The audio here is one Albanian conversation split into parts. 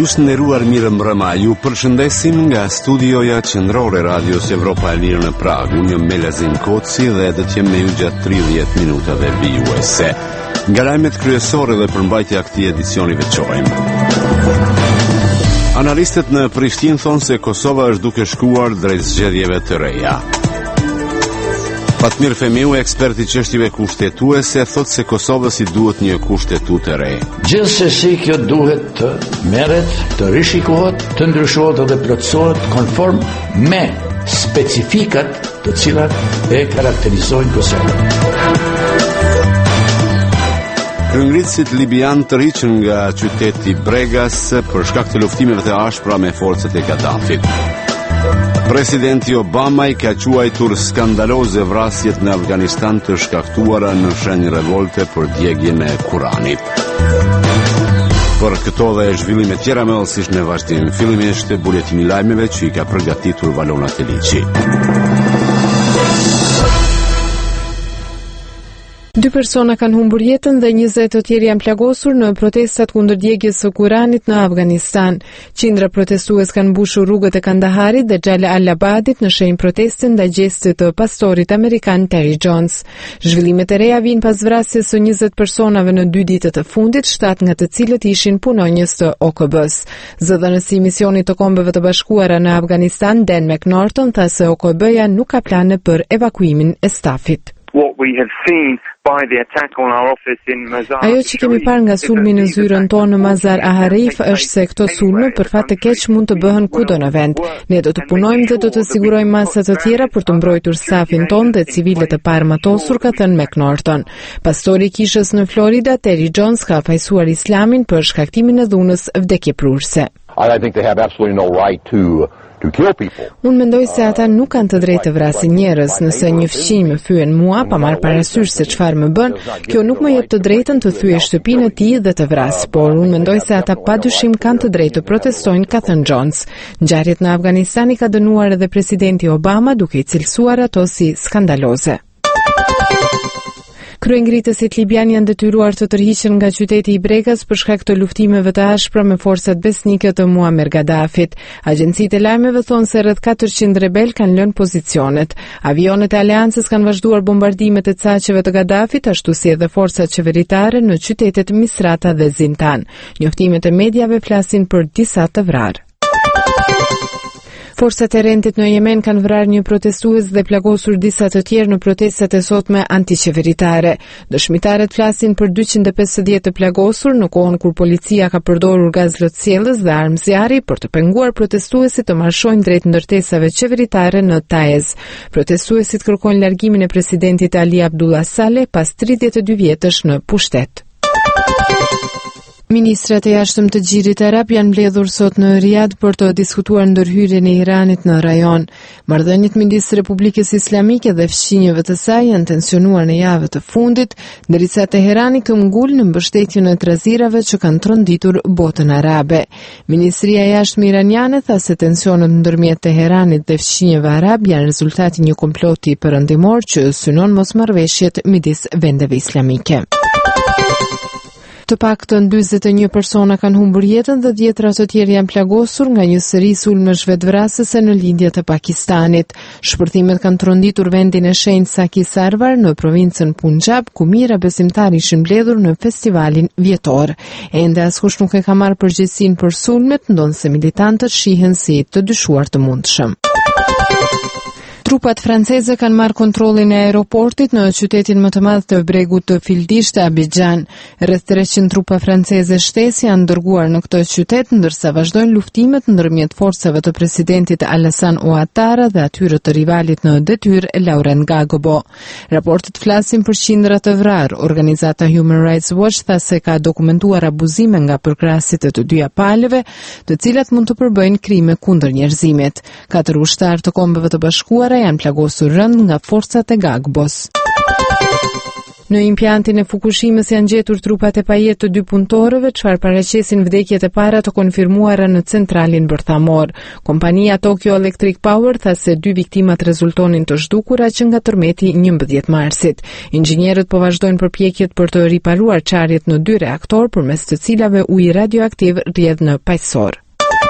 Të nderuar, mirë mbrëma. Ju përshëndesim nga studioja qendrore Radios Evropa e Lirë në Prag. Unë jam Melazin Koci dhe do të jem me ju gjatë 30 minutave vijuese. Nga lajmet kryesore dhe përmbajtja e këtij edicioni veçorëm. Analistët në Prishtinë thonë se Kosova është duke shkuar drejt zgjedhjeve të reja. Fatmir Femiu, ekspert i çështjeve kushtetuese, thotë se Kosovës i duhet një kushtetutë e re. Gjithsesi kjo duhet të merret, të rishikohet, të ndryshohet dhe plotësohet konform me specifikat të cilat e karakterizojnë Kosovën. Kryengritësit libian të rriqën nga qyteti Bregas për shkak të luftimeve të ashpra me forcat e Gaddafit. Presidenti Obama i ka quajtur skandaloze vrasjet në Afganistan të shkaktuara në shenjë revolte për djegjen e Kuranit. Për këto dhe zhvillime tjera më ëllësisht në vazhdim, fillimisht buletini i lajmeve që i ka përgatitur Valona Teliçi. 2 persona kanë humbur jetën dhe 20 të tjerë janë plagosur në protestat kundër djegjes së Kuranit në Afganistan. Qindra protestues kanë mbushur rrugët e Kandaharit dhe Xhala al-Abadit në shenjë proteste ndaj gjestit të pastorit amerikan Terry Jones. Zhvillimet e reja vijnë pas vrasjes së 20 personave në 2 ditët të fundit, 7 nga të cilët ishin punonjës të OKB-s. Zëdhënësi i misionit të Kombeve të Bashkuara në Afganistan, Dan McNorton, tha se OKB-ja nuk ka plane për evakuimin e stafit. Ajo që kemi parë nga sulmi në zyrën tonë në Mazar Aharif është se këto sulme për fat të keq mund të bëhen kudo në vend. Ne do të punojmë dhe do të sigurojmë masa të tjera për të mbrojtur stafin tonë dhe civilët e paarmatosur, ka thënë McNorton. Pastori i kishës në Florida, Terry Jones, ka fajsuar Islamin për shkaktimin e dhunës vdekjeprurse. I think they have absolutely no right to kill people. Unë mendoj se ata nuk kanë të drejtë të vrasin njerëz. Nëse një fëmijë më thyen mua pa marrë parasysh se çfarë më bën, kjo nuk më jep të drejtën të thyej shtëpinë e tij dhe të vras, por unë mendoj se ata padyshim kanë të drejtë të protestojnë, ka thënë Jones. Ngjarjet në Afganistan i ka dënuar edhe presidenti Obama, duke i cilësuar ato si skandaloze. Kryengritësit libian janë detyruar të tërhiqen nga qyteti i Bregas për shkak të luftimeve të ashpra me forcat besnike të Muammar Gaddafit. Agjencitë e lajmeve thonë se rreth 400 rebel kanë lënë pozicionet. Avionet e aleancës kanë vazhduar bombardimet e caqeve të Gaddafit, ashtu si edhe forcat qeveritare në qytetet Misrata dhe Zintan. Njoftimet e mediave flasin për disa të vrarë. Forcat e rendit në Yemen kanë vrarë një protestues dhe plagosur disa të tjerë në protestat e sotme antiqeveritare. Dëshmitarët flasin për 250 të plagosur në kohën kur policia ka përdorur gaz lotësiellës dhe armë zjarri për të penguar protestuesit të marshojnë drejt ndërtesave qeveritare në Taiz. Protestuesit kërkojnë largimin e presidentit Ali Abdullah Saleh pas 32 vjetësh në pushtet. Ministrat e jashtëm të Xhirit Arab janë mbledhur sot në Riyadh për të diskutuar ndërhyrjen e Iranit në rajon. Marrëdhëniet midis Republikës Islamike dhe fqinjeve të saj janë tensionuar në javët të fundit, ndërsa Teherani këmbgul në mbështetjen e trazirave që kanë tronditur botën arabe. Ministria e jashtme iraniane tha se tensionet ndërmjet Teheranit dhe fqinjeve arab janë rezultati një komploti perëndimor që synon mosmarrveshjet midis vendeve islamike. Të paktën 41 persona kanë humbur jetën dhe 10 të tjerë janë plagosur nga një seri sulmesh vetvrasëse në lindjet e Pakistanit. Shpërthimet kanë tronditur vendin e shenjtë Saki Sarwar në provincën Punjab, ku mijëra besimtarë ishin mbledhur në festivalin vjetor. Ende askush nuk e ka marrë përgjegjësinë për sulmet, ndonse militantët shihen si të dyshuar të mundshëm. Trupat franceze kanë marrë kontrollin e aeroportit në qytetin më të madh të bregut të Fildisht, Abidjan. Rreth 300 trupa franceze shtesë janë dërguar në këtë qytet, ndërsa vazhdojnë luftimet ndërmjet forcave të presidentit Alassane Ouattara dhe atyre të rivalit në detyrë Laurent Gbagbo. Raportet flasin për qindra të vrarë. Organizata Human Rights Watch tha se ka dokumentuar abuzime nga përkrasit e të dyja palëve, të cilat mund të përbëjnë krime kundër njerëzimit. 4 ushtarë të Kombeve të Bashkuara janë plagosur rënd nga forcat e Gbagbo's. Në impjantin e Fukushimës janë gjetur trupat e pajet të 2 punëtorëve, çfarë paraqesin vdekjet e para të konfirmuara në centralin bërthamor. Kompania Tokyo Electric Power tha se 2 viktimat rezultonin të zhdukura që nga tërmeti 11 marsit. Inxhinierët po vazhdojnë përpjekjet për të riparuar çarjet në 2 reaktor, përmes të cilave uji radioaktiv rrjedh në paqësor.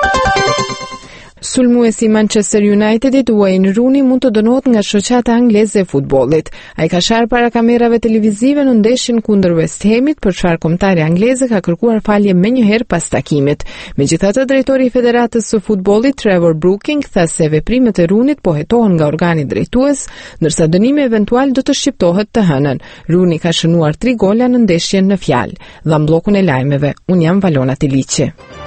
Sulmuesi Manchester Unitedit Wayne Rooney mund të dënohet nga shoqata angleze e futbollit. Ai ka sharë para kamerave televizive në ndeshjen kundër West Hamit, për çfarë kombëtari angleze ka kërkuar falje menjëherë pas takimit. Megjithatë, drejtori i Federatës së Futbollit Trevor Brooking tha se veprimet e Rooneyt po hetohen nga organi drejtues, ndërsa dënimi eventual do të shqiptohet të hënën. Rooney ka shënuar 3 gola në ndeshjen në fjalë. Dha bllokun e lajmeve. Unë jam Valona Tiliqi.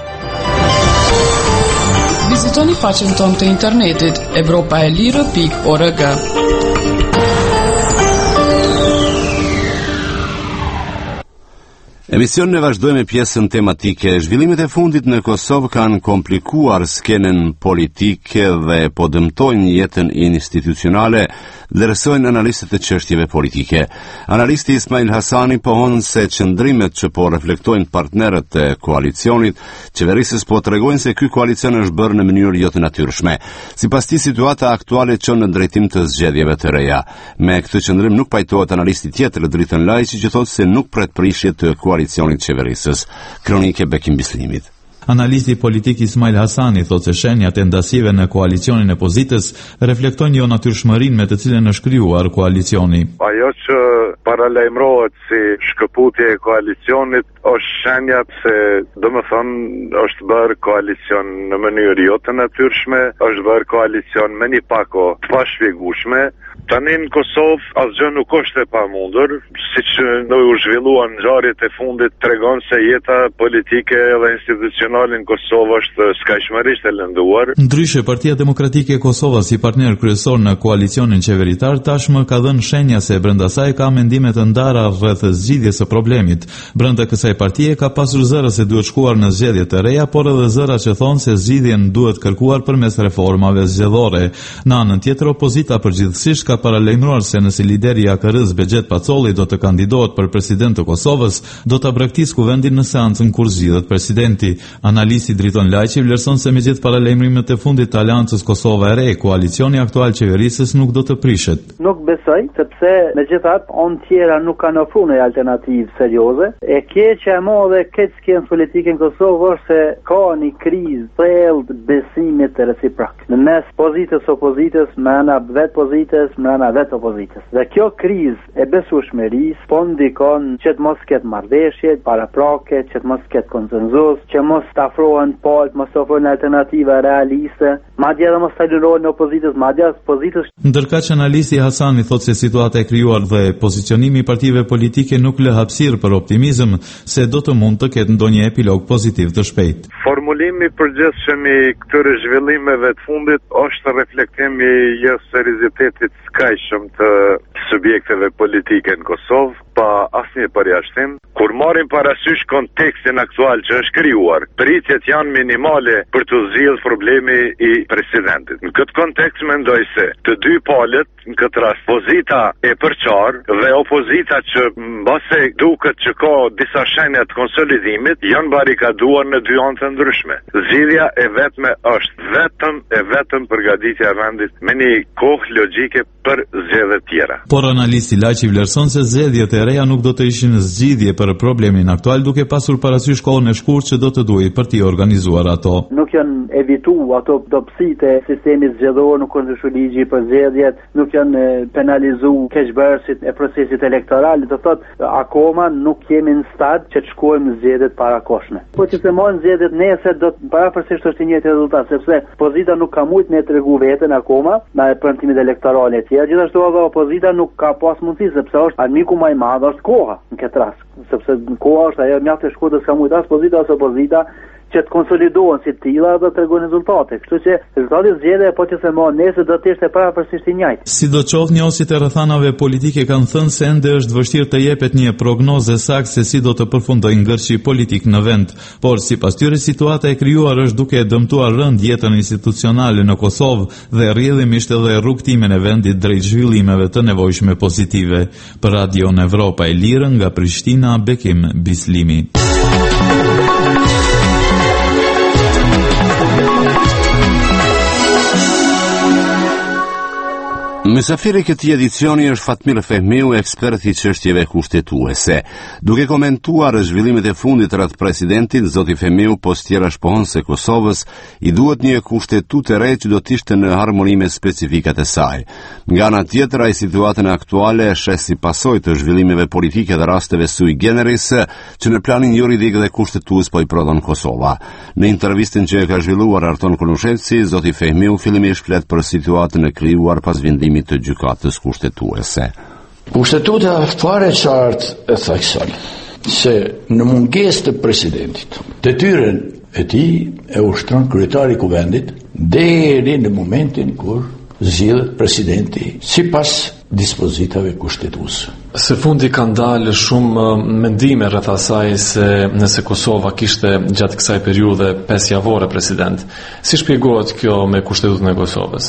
Vizitoni faqen tonë të internetit evropaelirë.org. Emisionin e vazhdojmë me pjesën tematike. Zhvillimet e fundit në Kosovë kanë komplikuar skenën politike dhe po dëmtojnë jetën institucionale, vlerësojnë analistët e çështjeve politike. Analisti Ismail Hasani pohon se qëndrimet që po reflektojnë partnerët e koalicionit qeverisës po tregojnë se ky koalicion është bërë në mënyrë jo të natyrshme. Sipas tij, situata aktuale çon në drejtim të zgjedhjeve të reja. Me këtë qëndrim nuk pajtohet analisti tjetër, Driton Lajçi, që thotë se nuk pret prishje të koalicionit qeverisës. Kronike Bekim Bislimit. Analisti politik Ismail Hasani thotë se shenjat e ndasive në koalicionin e pozitës reflektojnë jo natyrshmërinë me të cilën është krijuar koalicioni. Ajo që paralajmërohet si shkëputje e koalicionit është shenja se domethënë është bërë koalicion në mënyrë jo të natyrshme, është bërë koalicion me një pako të pashpjegueshme. Tani në Kosovë asgjë nuk është e pamundur, siç u zhvilluan ngjarjet e fundit tregon se jeta politike dhe institucionale në Kosovë është skajshmërisht e lënduar. Ndryshe, Partia Demokratike e Kosovës, si partner kryesor në koalicionin qeveritar, tashmë ka dhënë shenja se brenda saj ka mendime të ndara rreth zgjidhjes së problemit. Brenda kësaj partie ka pasur zëra se duhet shkuar në zgjedhje të reja, por edhe zëra që thonë se zgjidhjen duhet kërkuar përmes reformave zgjedhore. Në anën tjetër, opozita përgjithsisht ka paralajmëruar se nëse lideri i AKR-s Bexhet Pacolli do të kandidohet për president të Kosovës, do ta braktisë kuvendin në seancën kur zgjidhet presidenti. Analisti Driton Lajçi vlerëson se megjithë paralajmërimet e fundit të Aleancës Kosova e Re, koalicioni aktual qeverisës nuk do të prishet. Nuk besoj, sepse megjithatë on tjera nuk kanë ofruar një alternativë serioze. E keqja e madhe këtë skenë politike në Kosovë është se ka një krizë thellë besimit të reciprok në mes pozitës opozitës, brenda vet pozitës, brenda vet opozitës. Dhe kjo krizë e besueshmërisë po ndikon që të mos ketë marrëveshje paraprake, që të mos ketë konsenzus, që mos të afrohen palët, mos të ofrohen alternativa realiste, madje edhe mos të lërohen opozitës, madje opozitës. Ndërkaq analisti Hasani thotë se situata e krijuar dhe pozicionimi i partive politike nuk lë hapësirë për optimizëm se do të mund të ketë ndonjë epilog pozitiv të shpejtë. Formulimi i përgjithshëm i këtyre zhvillimeve të fundit është reflektim i seriozitetit skajshëm të subjekteve politike në Kosovë, pa asnjë përjashtim. Kur marrim parasysh kontekstin aktual që është krijuar, pritjet janë minimale për të zgjidhur problemi i presidentit. Në këtë kontekst mendoj se të dy palët, në këtë rast pozita e përqarë dhe opozita që mbase duket që ka disa shenja të konsolidimit, janë barikaduar në dy anë të ndryshme. Zgjidhja e vetme është vetëm përgatitja e vendit me një kohë logjike për zgjedhje tjera. Por analisti Lajçi vlerëson se zgjedhjet e reja nuk do të ishin zgjidhje për problemin aktual, duke pasur parasysh kohën e shkurtë që do të duhej për t'i organizuar ato. Nuk janë evitu ato dobësitë e sistemit zgjedhor, nuk kanë ndryshuar ligji për zgjedhjet, nuk janë penalizu keqbërësit e procesit elektoral, do thotë akoma nuk jemi në stad që të shkojmë në zgjedhjet parakoshme. Po që të marrin zgjedhjet nesër do të paraprapësisht është i njëjtë rezultat, sepse opozita nuk ka mujt me tregu veten akoma në premtimet elektorale. Gjithashtu edhe opozita nuk ka pas mundësi, sepse është armiku më i madh është koha në këtë rast, sepse koha është ajo mjaft e shkurtër s'ka mujt as pozita as opozita që të konsolidohen si tilla do të tregojnë rezultate. Kështu që rezultati zgjedhjeve po që se mo nesër do të ishte paraprapësisht i njëjtë. Sidoqoftë, njohësit e rrethanave politike kanë thënë se ende është vështirë të jepet një prognozë saktë se si do të përfundojë ngërçi politik në vend, por sipas tyre situata e krijuar është duke dëmtuar rënd jetën institucionale në Kosovë dhe rrjedhimisht edhe rrugtimin e vendit drejt zhvillimeve të nevojshme pozitive. Për Radio Evropa e Lirë nga Prishtina, Bekim Bislimi. Mysafiri i këtij edicioni është Fatmir Fehmiu, ekspert i çështjeve kushtetuese. Duke komentuar zhvillimet e fundit rreth presidentit, zoti Fehmiu postjera shpohon se Kosovës i duhet një kushtetutë e re që do të ishte në harmoni me specifikat e saj. Nga ana tjetër, ai situatën aktuale e shes si pasojë të zhvillimeve politike dhe rasteve sui generis që në planin juridik dhe kushtetues po i prodhon Kosova. Në intervistën që e ka zhvilluar Arton Konushevci, zoti Fehmiu fillimisht flet për situatën e krijuar pas vendimit të gjykatës kushtetuese. Kushtetuta fare qartë e thekson se në mungesë të presidentit, detyrën e tij e ushtron kryetari i kuvendit deri në momentin kur zgjedhet presidenti sipas dispozitave kushtetuese. Së fundi kanë dalë shumë mendime rreth asaj se nëse Kosova kishte gjatë kësaj periudhe 5 javore president. Si shpjegohet kjo me kushtetutën e Kosovës?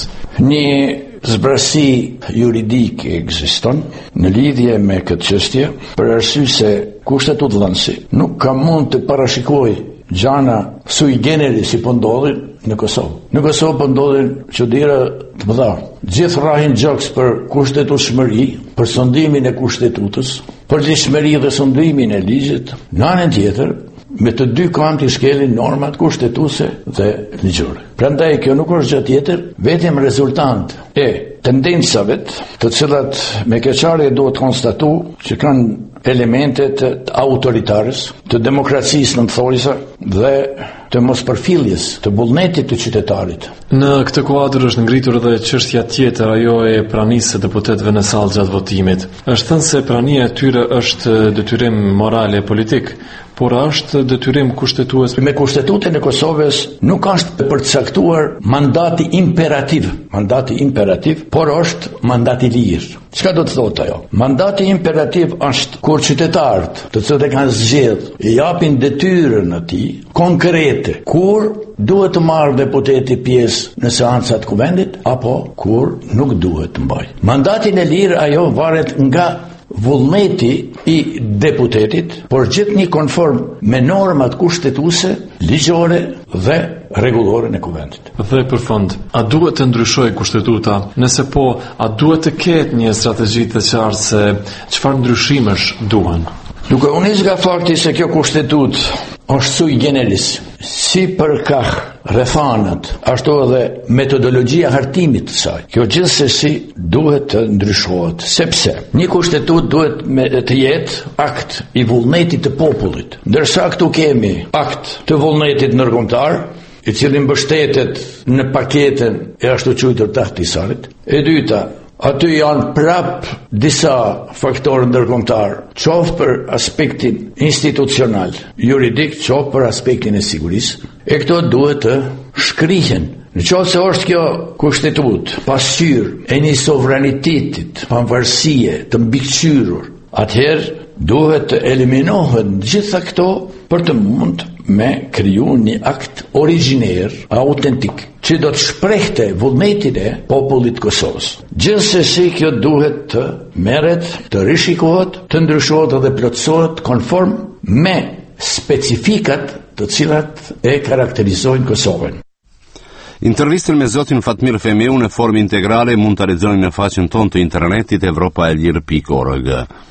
Një zbrasi juridike ekziston në lidhje me këtë çështje, për arsye se kushtetutëdhënësi nuk ka mund të parashikojë gjana sui generis si po ndodhin në Kosovë. Në Kosovë po ndodhin çuditëra të mëdha. Gjithë rrahin gjoks për kushtetutshmëri, për sondimin e kushtetutës, për ligjshmëri dhe sondimin e ligjit. Në anën tjetër, me të dy kanë të shkelin normat kushtetuese dhe ligjore. Prandaj kjo nuk është gjë tjetër, vetëm rezultant e tendencave të cilat me keqardhje duhet konstatu që kanë elementet të autoritarës, të demokracisë në thojsa dhe të mospërfilljes, të vullnetit të qytetarit. Në këtë kuadër është ngritur edhe çështja tjetër, ajo e pranisë së deputetëve në sallë gjatë votimit. Është thënë se prania e tyre është detyrim moral e politik, por është detyrim kushtetues. Me kushtetutën e Kosovës nuk është përcaktuar mandati imperativ. Mandati imperativ, por është mandati lirë. Çka do të thotë ajo? Mandati imperativ është kur qytetarët, të cilët e kanë zgjedhur, i japin detyrën atij konkrete, kur duhet të marrë deputeti pjesë në seancat kuvendit apo kur nuk duhet të mbajë. Mandatin e lirë ajo varet nga vullneti i deputetit, por gjithnjë konform me normat kushtetuese, ligjore dhe rregullore në kuvendit. Dhe për fund, a duhet të ndryshojë kushtetuta? Nëse po, a duhet të ketë një strategji të qartë se çfarë ndryshimesh duhen? Duke u nis nga fakti se kjo kushtetutë është sui generis, si përkah rrethanat, ashtu edhe metodologjia hartimit të saj. Kjo gjithsesi duhet të ndryshohet, sepse një kushtetutë duhet të jetë akt i vullnetit të popullit, ndërsa këtu kemi akt të vullnetit ndërkombëtar, i cili mbështetet në paketën e ashtu quajtur të Ahtisarit. E dyta, aty janë prap disa faktorë ndërkombëtar, qoftë për aspektin institucional, juridik, qoftë për aspektin e sigurisë. E këto duhet të shkrihen. Në qoftë se është kjo kushtetutë pasqyrë e një sovranitetit, pavarësie, të mbikëqyrur, atëherë duhet të eliminohen gjitha këto për të mund me kriju një akt origjiner, autentik, që do të shprehte vullnetin e popullit Kosovës. Gjithsesi kjo duhet të merret, të rishikohet, të ndryshohet dhe plotësohet konform me specifikat të cilat e karakterizojnë Kosovën. Intervistën me zotin Fatmir Fehmiu në formë integrale mund të lexoni në faqen tonë të internetit europaelir.org.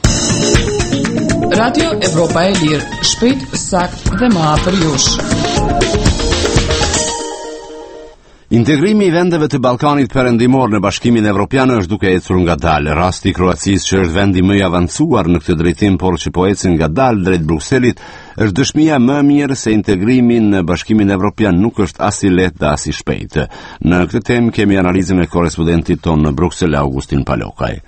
Radio Evropa e Lirë, shpejt, sakt dhe më afër jush. Integrimi i vendeve të Ballkanit Perëndimor në Bashkimin Evropian është duke ecur ngadalë. Rasti i Kroacisë, që është vendi më i avancuar në këtë drejtim, por që po ecën ngadalë drejt Brukselit, është dëshmia më e mirë se integrimi në Bashkimin Evropian nuk është as i lehtë dhe as i shpejtë. Në këtë temë kemi analizën e korrespondentit tonë në Bruksel, Augustin Palokaj.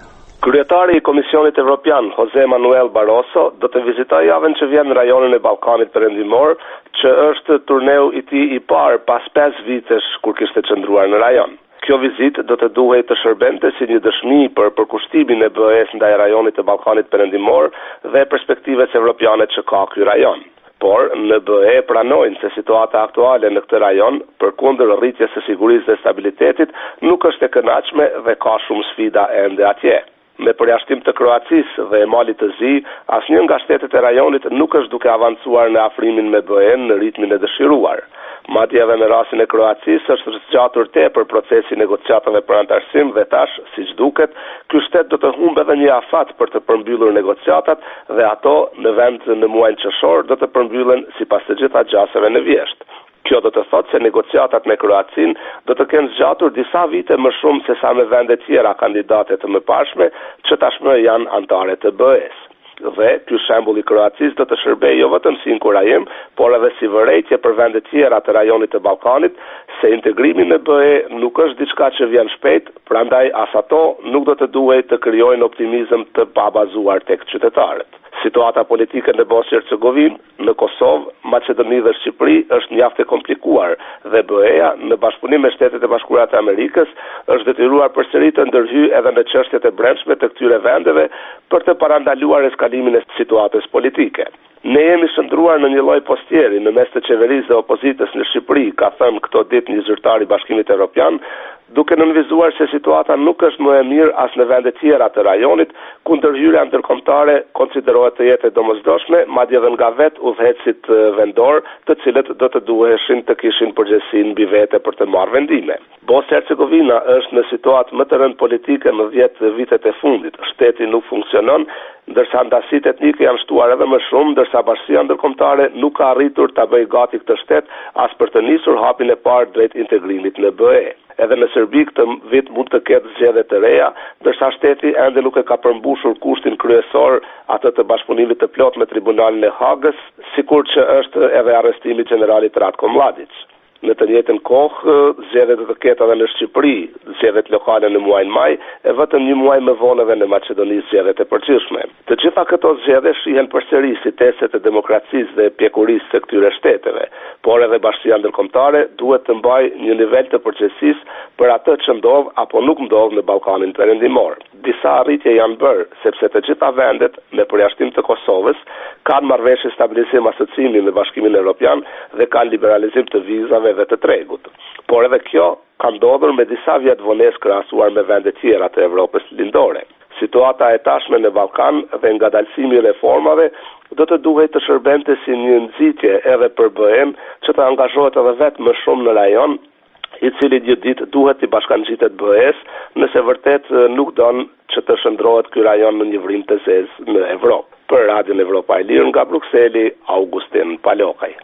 Kryetari i Komisionit Evropian, Jose Manuel Barroso, do të vizitojë javën që vjen në rajonin e Ballkanit Perëndimor, që është turneu i tij i parë pas 5 vitesh kur kishte qëndruar në rajon. Kjo vizitë do të duhej të shërbente si një dëshmi për përkushtimin e BE-s ndaj rajonit të Ballkanit Perëndimor dhe perspektives evropiane që ka ky rajon. Por në BE pranojnë se situata aktuale në këtë rajon, përkundër rritjes së sigurisë dhe stabilitetit, nuk është e kënaqshme dhe ka shumë sfida ende atje. Me përjashtim të Kroacisë dhe e Malit të Zi, asnjë nga shtetet e rajonit nuk është duke avancuar në afrimin me BE-n në ritmin e dëshiruar. Madje edhe në rastin e Kroacisë është zgjatur tepër procesi negociatave për antarësim dhe tash, siç duket, ky shtet do të humbë edhe një afat për të përmbyllur negociatat dhe ato në vend në muajin qershor do të përmbyllen sipas të gjitha gjasave në vjesht. Kjo do të thotë se negociatat me Kroacinë do të kenë zgjatur disa vite më shumë se sa me vende tjera kandidate të mëparshme që tashmë janë anëtare të BE-s. Dhe ky shembull i Kroacisë do të shërbejë jo vetëm si inkurajim, por edhe si vërejtje për vende tjera të rajonit të Ballkanit, se integrimi në BE nuk është diçka që vjen shpejt, prandaj as ato nuk do të duhej të krijojnë optimizëm të pabazuar tek qytetarët. Situata politike në Bosnjë-Hercegovinë, në Kosovë, Maqedoni dhe Shqipëri është mjaft e komplikuar dhe BE-ja në bashkëpunim me Shtetet e Bashkuara të Amerikës është detyruar përsëri të ndërhyjë edhe në çështjet e brendshme të këtyre vendeve për të parandaluar eskalimin e situatës politike. Ne jemi shndruar në një lloj postieri në mes të qeverisë dhe opozitës në Shqipëri, ka thënë këto ditë një zyrtar i Bashkimit Evropian, duke nënvizuar se situata nuk është më e mirë as në vende tjera të rajonit, ku ndërhyrja ndërkombëtare konsiderohet të jetë e domosdoshme, madje edhe nga vetë udhëheqësit vendor, të cilët do të duheshin të kishin përgjegjësinë mbi vete për të marrë vendime. Bosnja-Hercegovina është në situatë më të rëndë politike në 10 vitet e fundit. Shteti nuk funksionon, ndërsa ndasitë etnike janë shtuar edhe më shumë, ndërsa bashkia ndërkombëtare nuk ka arritur ta bëjë gati këtë shtet as për të nisur hapin e parë drejt integrimit në BE. Edhe në Serbi këtë vit mund të ketë zgjedhje të reja, ndërsa shteti ende nuk e ka përmbushur kushtin kryesor, atë të bashkëpunimit të plot me Tribunalin e Hagës, sikur që është edhe arrestimi i generalit Ratko Mladic. Në të njëjtën kohë, zgjedhjet do të ketë edhe në Shqipëri, zgjedhjet lokale në muajin maj, e vetëm një muaj më vonë edhe në Maqedoni zgjedhjet e përgjithshme. Të gjitha këto zgjedhje shihen përsëri si testet e demokracisë dhe pjekurisë së këtyre shteteve, por edhe bashkia ndërkombëtare duhet të mbajë një nivel të përgjegjësisë për atë që ndodh apo nuk ndodh në Ballkanin Perëndimor. Disa arritje janë bërë, sepse të gjitha vendet, me përjashtim të Kosovës, kanë marrëveshje stabilizim asociimi me Bashkimin Evropian dhe kanë liberalizim të vizave dhe të tregut. Por edhe kjo ka ndodhur me disa vjet vonesë krahasuar me vende tjera të Evropës lindore. Situata e tashme në Ballkan dhe ngadalësimi i reformave do të duhej të shërbente si një nxitje edhe për BE-n që të angazhohet edhe vetë më shumë në rajon, i cili një ditë duhet të bashkangjitet BE-s, nëse vërtet nuk don që të shndrohet ky rajon në një vrim të zezë në Evropë. Për Radion Evropa e Lirë nga Brukseli, Augustin Palokaj.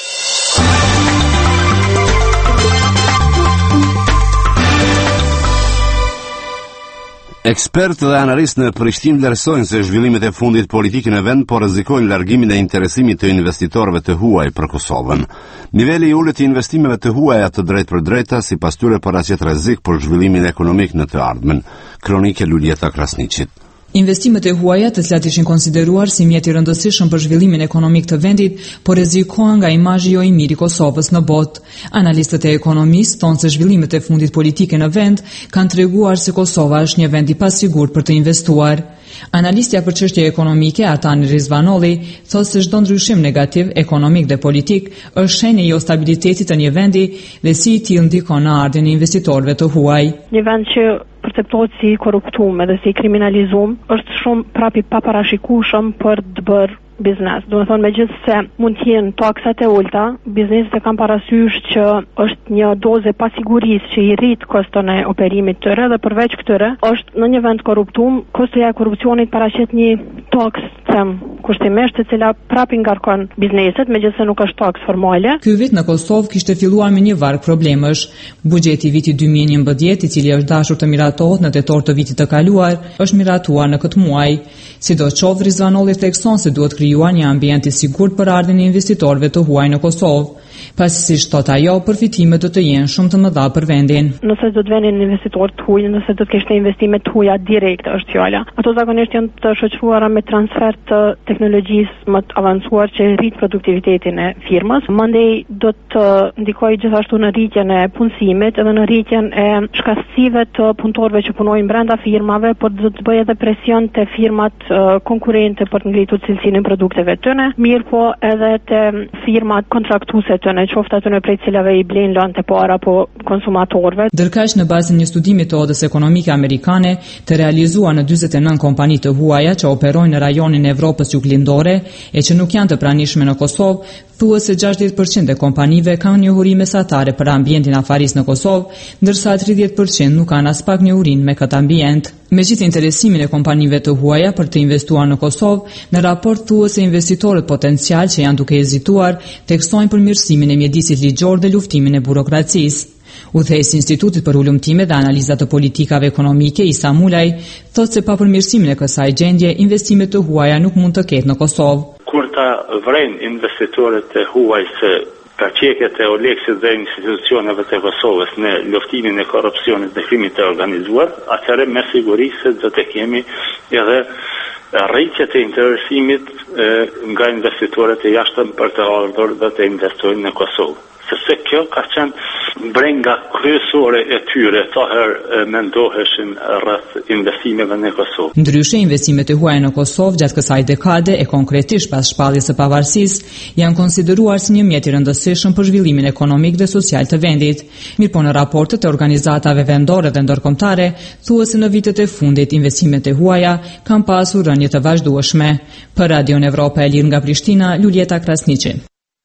Ekspertë dhe analistë në Prishtinë vlerësojnë se zhvillimet e fundit politike në vend po rrezikojnë largimin e interesimit të investitorëve të huaj për Kosovën. Niveli i ulët i investimeve të huaja të drejtpërdrejta sipas tyre paraqet rrezik për zhvillimin ekonomik në të ardhmen. Kronike Luljeta Krasniqit. Investimet e huaja, të cilat ishin konsideruar si mjet i rëndësishëm për zhvillimin ekonomik të vendit, po rrezikohen nga imazhi jo i mirë i Kosovës në botë. Analistët e ekonomisë thonë se zhvillimet e fundit politike në vend kanë treguar se Kosova është një vend i pasigurt për të investuar. Analistja për çështje ekonomike Atani Rizvanolli thotë se çdo ndryshim negativ ekonomik dhe politik është shenjë jo stabilitetit të një vendi dhe si i tillë ndikon në ardhin e investitorëve të huaj. Një vend që perceptohet si korruptuar dhe si kriminalizuar është shumë prapë i paparashikueshëm për të bërë biznes. Do të thonë megjithse mund të jenë taksat e ulta, bizneset e kanë parasysh që është një dozë pasigurisë që i rrit koston e operimit të tyre dhe përveç këtyre është në një vend korruptuar, kostoja e korrupsionit paraqet një taks kushtimisht e cila prapë ngarkon bizneset, megjithse nuk është taks formale. Ky vit në Kosovë kishte filluar me një varg problemesh. Buxheti i vitit 2011, i cili është dashur të miratohet në tetor të vitit të kaluar, është miratuar në këtë muaj. Sidoqoftë, Rizvanolli thekson se duhet krijuar një ambient i sigurt për ardhin e investitorëve të huaj në Kosovë. Pasi si thot ajo, përfitimet do të jenë shumë të mëdha për vendin. Nëse do të vinin investitor të huaj, nëse do të kishte investime të huaja direkte është fjala. Ato zakonisht janë të shoqëruara me transfer të teknologjisë më të avancuar që rrit produktivitetin e firmës. Mandej do të ndikojë gjithashtu në rritjen e punësimit edhe në rritjen e shkatësive të punëtorëve që punojnë brenda firmave, por do të bëjë edhe presion te firmat konkurrente për të ngritur cilësinë e produkteve tyre, mirë po edhe te firmat kontraktuese tyre, qoftë ato prej cilave i blen lënë të para po konsumatorëve. Ndërkaq në bazën një studimi të Odës Ekonomike Amerikane të realizuar në 49 kompani të huaja që operojnë në rajonin e Evropës Juglindore e që nuk janë të pranishme në Kosovë, thuhet se 60% e kompanive kanë njohuri mesatare për ambientin afaris në Kosovë, ndërsa 30% nuk kanë as pak njohurin me këtë ambient. Megjithë interesimin e kompanive të huaja për të investuar në Kosovë, në raport thuhet se investitorët potencial që janë duke hezituar theksojnë përmirësimin e mjedisit ligjor dhe luftimin e burokracisë. Udhëheqësi i Institutit për Ulëmtime dhe Analiza të Politikave Ekonomike, Isa Mulaj, thotë se pa përmirësimin e kësaj gjendje, investimet të huaja nuk mund të ketë në Kosovë. Kur ta vrejnë investitorët e huaj se përqeket e oleksit dhe institucioneve të Kosovës në luftimin e korrupsionit dhe krimit të organizuar, atëherë me siguri se do të kemi edhe rritje të interesimit nga investitorët e jashtëm për të ardhur dhe të investojnë në Kosovë. Sepse kjo ka qenë brenga kryesore e tyre sa herë mendoheshin rreth investimeve në Kosovë. Ndryshe, investimet e huaja në Kosovë gjatë kësaj dekade e konkretisht pas shpalljes së pavarësisë janë konsideruar si një mjet i rëndësishëm për zhvillimin ekonomik dhe social të vendit. Mirëpo në raportet e organizatave vendore dhe ndërkombëtare thuhet se në vitet e fundit investimet e huaja kanë pasur rënje të vazhdueshme. Për Radion Evropa e Lirë nga Prishtina, Luljeta Krasniqi.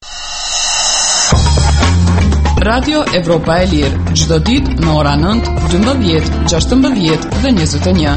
Radio Evropa e Lirë, çdo ditë në ora 9, 12, 16 dhe 21.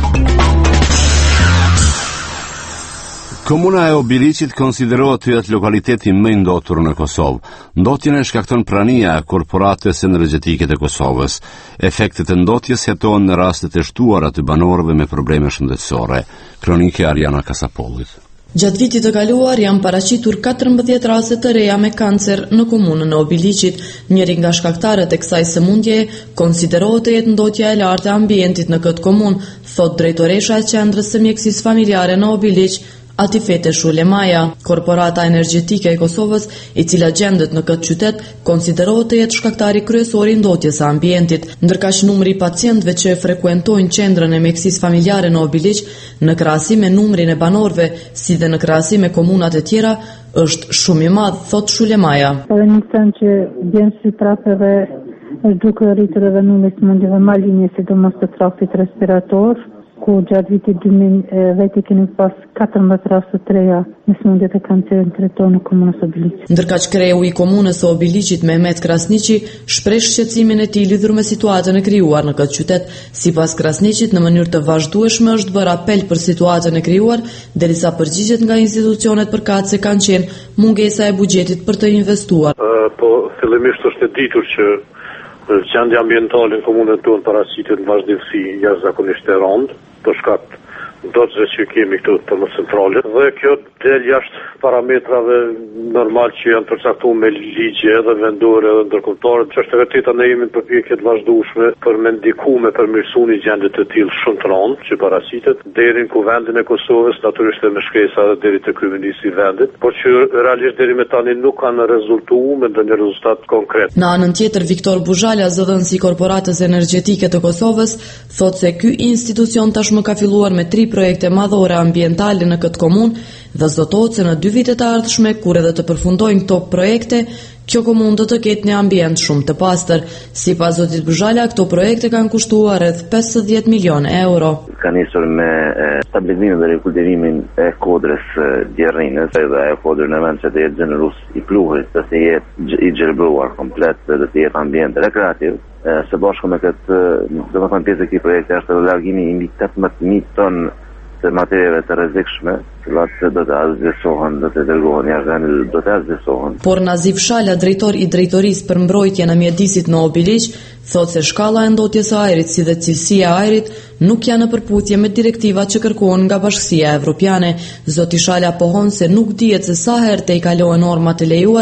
Komuna e Obiliqit konsiderohet të jetë lokaliteti më i ndotur në Kosovë. Ndotjen e shkakton prania e korporatës energjetike të Kosovës. Efektet e ndotjes jetohen në rastet e shtuara të banorëve me probleme shëndetësore. Kronike Ariana Kasapollit. Gjatë vitit të kaluar janë paraqitur 14 raste të reja me kancer në komunën e Obiliqit. Njëri nga shkaktarët e kësaj sëmundjeje konsiderohet të jetë ndotja e lartë e ambientit në këtë komunë, thot drejtoresha e qendrës së mjekësisë familjare në Obiliq, Atifete Shulemaja. Korporata energjetike e Kosovës, i cila gjendet në këtë qytet, konsiderohet të jetë shkaktari kryesor i ndotjes së ambientit, ndërkaq numri i pacientëve që frekuentojnë qendrën e mjekësisë familjare në Obiliq, në krahasim me numrin e banorëve, si dhe në krahasim me komunat e tjera, është shumë i madh, thot Shulemaja. Edhe një sen që bjen si trafeve është duke rritur edhe numri i sëmundjeve malinje, sidomos të trafit respirator, ku gjatë vitit 2010 kemi pas 14 raste të reja me sëmundjet e kancerit në komunën e Obiliqit. Ndërkaq kreu i komunës së Obiliqit Mehmet Krasniqi shpreh shqetësimin e tij lidhur me situatën e krijuar në këtë qytet. Sipas Krasniqit, në mënyrë të vazhdueshme është bërë apel për situatën e krijuar, derisa përgjigjet nga institucionet përkatëse kanë qenë mungesa e buxhetit për të investuar. Po fillimisht është e ditur që gjendja ambientale në komunën tonë paraqitet në vazhdimsi jashtëzakonisht e rëndë, për shkak ndotësve që kemi këtu të më centrale, dhe kjo del jashtë parametrave normal që janë përcaktuar me ligje edhe vendore edhe ndërkombëtare. Çështë e vërtetë ne jemi në përpjekje të vazhdueshme për me ndikuar me përmirësimin e gjendjes të tillë shumë të rëndë që paraqitet deri në kuvendin e Kosovës, natyrisht me shkesa edhe deri te kryeministri i vendit, por që realisht deri më tani nuk kanë rezultuar me ndonjë rezultat konkret. Në anën tjetër, Viktor Buzhala, zëdhënësi i Korporatës Energjetike të Kosovës, thotë se ky institucion tashmë ka filluar me 3 projekte madhore ambientale në këtë komunë dhe zotohet se në 2 vitet e ardhshme, kur edhe të përfundojnë këto projekte, kjo komunë do të ketë një ambient shumë të pastër. Sipas zotit Buzhala, këto projekte kanë kushtuar rreth 50 milionë euro. Ka nisur me stabilizimin dhe rikultivimin e kodrës djerrinës, dhe ajo kodrë në vend që të jetë gjenerus i pluhurit, dhe të jetë i gjerbruar komplet, dhe të jetë ambient rekreativ. Së bashku me këtë, do të thënë pjesë e këtij projekti është edhe largimi i mbi 18.000 tonë të materieve të rrezikshme, të cilat do të azhësohen, do të dërgohen jashtë vendit, do të azhësohen. Por Nazif Shala, drejtor i drejtorisë për mbrojtjen e mjedisit në Obiliq, thotë se shkalla e ndotjes së ajrit si dhe cilësia e ajrit nuk janë në përputhje me direktivat që kërkohen nga Bashkësia Evropiane. Zoti Shala pohon se nuk dihet se sa herë të i kalohen normat e lejuara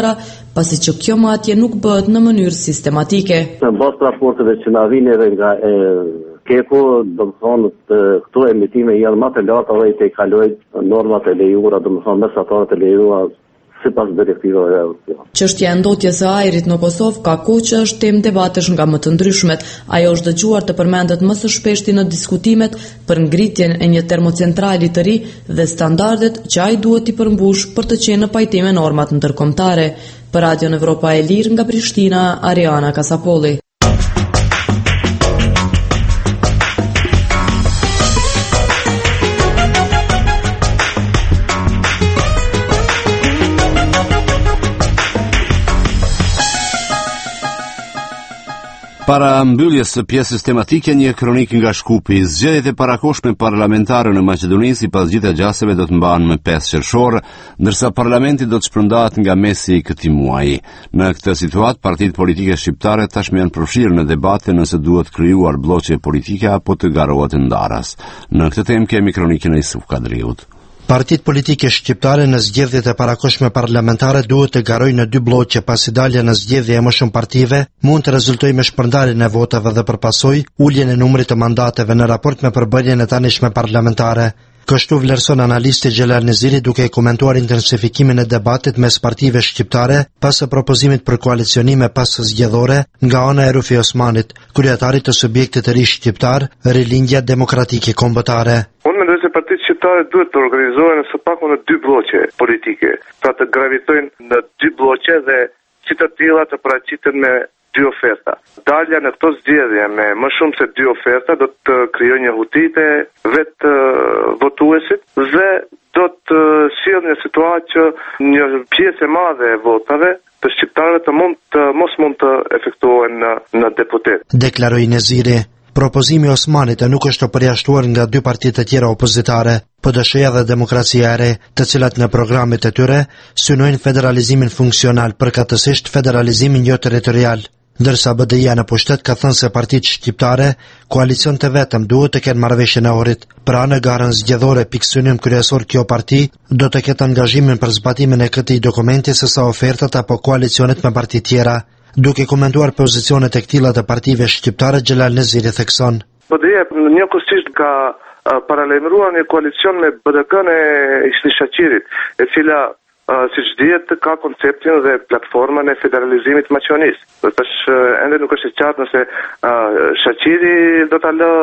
pasi që kjo matje nuk bëhet në mënyrë sistematike. Në bazë raporteve që na vijnë edhe nga Keku, do të thonë këto emitime janë më të larta dhe i te kalojnë normat e lejuara, do të thonë mesatarët e lejuara sipas direktivave evropiane. Çështja e ndotjes së ajrit në Kosovë ka kohë që është temë debatesh nga më të ndryshmet. Ajo është dëgjuar të përmendet më së shpeshti në diskutimet për ngritjen e një termocentrali të ri dhe standardet që ai duhet i përmbush për të qenë në pajtim me normat ndërkombëtare. Për Radion Evropa e Lirë nga Prishtina, Ariana Kasapolli. Para mbylljes së pjesës tematike, një kronik nga Shkupi. Zgjedhjet e parakohshme parlamentare në Maqedoni sipas gjithë agjaseve do të mbahen më 5 qershor, ndërsa parlamenti do të shpërndahet nga mesi i këtij muaji. Në këtë situatë, partitë politike shqiptare tashmë janë përfshirë në debate nëse duhet krijuar blloqe politike apo të garohet ndaras. Në këtë temë kemi kronikën e Isuf Kadriut. Partitë politike shqiptare në zgjedhjet e parakohshme parlamentare duhet të garojnë në 2 bloqe, pasi dalja në zgjedhje e më shumë partive mund të rezultojë me shpërndarjen e votave dhe përpasoj uljen e numrit të mandateve në raport me përbërjen e tanishme parlamentare. Kështu vlerëson analisti Xhelal Neziri duke komentuar intensifikimin e debatit mes partive shqiptare pas së propozimit për koalicionime pas zgjedhore nga ana e Rufi Osmanit, kryetarit të subjektit të ri shqiptar, Rilindja Demokratike Kombëtare. Unë mendoj se partitë shqiptare duhet të organizohen së paku në 2 bloqe politike, pra të gravitojnë në 2 bloqe dhe që të tilla të paraqiten me 2 oferta. Dalja në këto zgjedhje me më shumë se 2 oferta do të krijojë një hutit e vetë votuesit dhe do të sjellë një situatë që një pjesë e madhe e votave të shqiptarëve të mos mund të efektuohen në deputet. Deklaroi Neziri. Propozimi i Osmanit nuk është të përjashtuar nga 2 partitë të tjera opozitare, PD-SHja dhe Demokracia e Re, të cilat në programet e tyre synojnë federalizimin funksional, përkatësisht federalizimin jo territorial. Ndërsa BDI-ja në pushtet ka thënë se partitë shqiptare, koalicion të vetëm duhet të kenë marrëveshjen e orit. Pra në garën zgjedhore pikë synim kryesor kjo parti do të ketë angazhimin për zbatimin e këtij dokumenti sesa ofertat apo koalicionet me parti tjera. Duke komentuar pozicionet e këtilla të partive shqiptare, Xhelal Neziri thekson. BDI-ja njëkohësisht ka paralajmëruar një koalicion me BDK-n e Isli Shaqirit, e cila siç dihet ka konceptin dhe platformën e federalizimit të Maqedonisë. Tash ende nuk është e qartë nëse Shaqiri do ta lë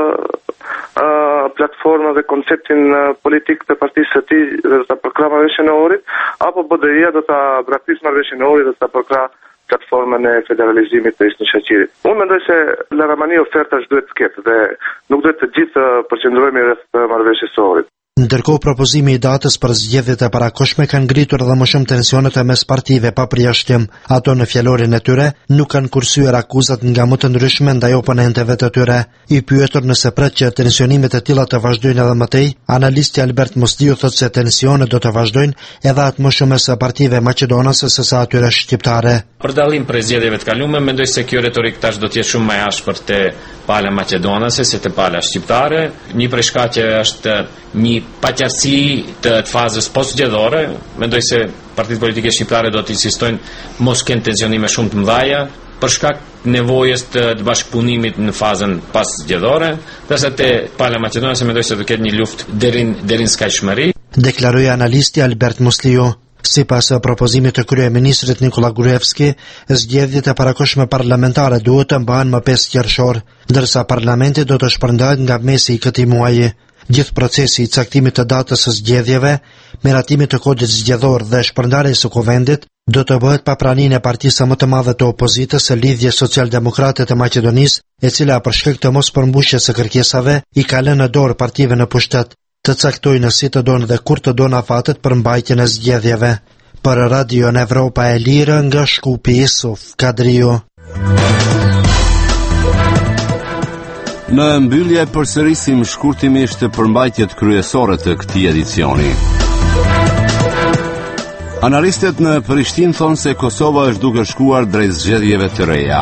platformën dhe konceptin politik të partisë së tij dhe do ta përkrahë marrëveshjen e orit, apo BDI-ja do ta braktisë marrëveshjen e orit dhe do ta përkrahë platformën e federalizimit të Isli Shaqirit. Unë mendoj se Laramani ofertash duhet të ketë dhe nuk duhet të gjithë përqendrohemi rreth marrëveshjes së orit. Ndërkohë propozimi i datës për zgjedhjet e parakohshme kanë ngritur edhe më shumë tensionet e mes partive pa përjashtim. Ato në fjalorin e tyre nuk kanë kursyer akuzat nga më të ndryshme ndaj oponentëve të tyre. I pyetur nëse pret që tensionimet e tilla të vazhdojnë edhe më tej, analisti Albert Musliu thotë se tensionet do të vazhdojnë edhe atë më shumë se partive maqedonase sesa atyre shqiptare. Për dallim prej zgjedhjeve të kaluara, mendoj se kjo retorik tash do të jetë shumë më e ashpër te pala maqedonase se te pala shqiptare. Një prej shkaqeve është një paqartësi të fazës postzgjedhore. Mendoj se partitë politike shqiptare do të insistojnë mos kenë tensionime shumë të mëdha për shkak nevojës të bashkëpunimit në fazën pas-zgjedhore, ndërsa te pala maqedonase mendoj se do ketë një luftë deri në skajshmëri. Deklaroi analisti Albert Musliu. Sipas propozimit të kryeministrit Nikola Gruevski, zgjedhjet e parakohshme parlamentare duhet të mbahen më 5 qershor, ndërsa parlamenti do të shpërndahet nga mesi i këtij muaji. Gjithë procesi i caktimit të datës së zgjedhjeve, miratimit të kodit zgjedhor dhe shpërndarjes së kuvendit do të bëhet pa praninë e partisë më të madhe të opozitës së Lidhjes Socialdemokrate të Maqedonisë, e cila për shkak të mospërmbushjes së kërkesave i ka lënë në dorë partive në pushtet, të caktojnë si të donë dhe kur të donë afatet për mbajtjen e zgjedhjeve. Për Radio Evropa e Lirë nga Shkupi, Isuf Kadriu. Në mbyllje përsërisim shkurtimisht përmbajtjet kryesore të këtij edicioni. Analistët në Prishtinë thonë se Kosova është duke shkuar drejt zgjedhjeve të reja.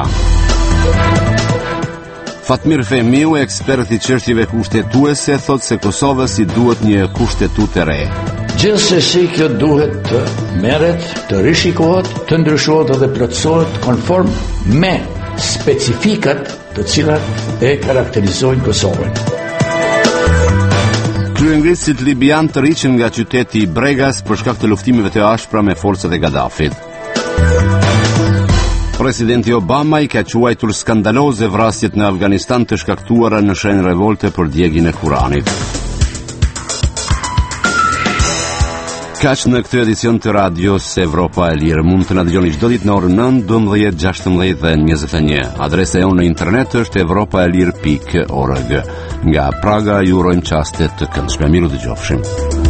Fatmir Fehmiu, ekspert i çështjeve kushtetuese, thotë se Kosovës i duhet një kushtetut e re. Gjithsesi kjo duhet të merret, të rishikohet, të ndryshohet dhe plotësohet konform me specifikat të cilat e karakterizojnë Kosovën. Kryengritësit libian të riqen nga qyteti Bregas për shkak të luftimeve të ashpra me forcat e Gaddafit. Presidenti Obama i ka quajtur skandaloze vrasjet në Afganistan të shkaktuara në shenjë revolte për djegjen e Kuranit. Kaq në këtë edicion të radios Evropa e Lirë. Mund të na dëgjoni çdo ditë në orën 9, 12, 16 dhe 21. Adresa jonë në internet është evropaelir.org. Nga Praga ju urojmë çaste të këndshme. Miru dëgjofshim.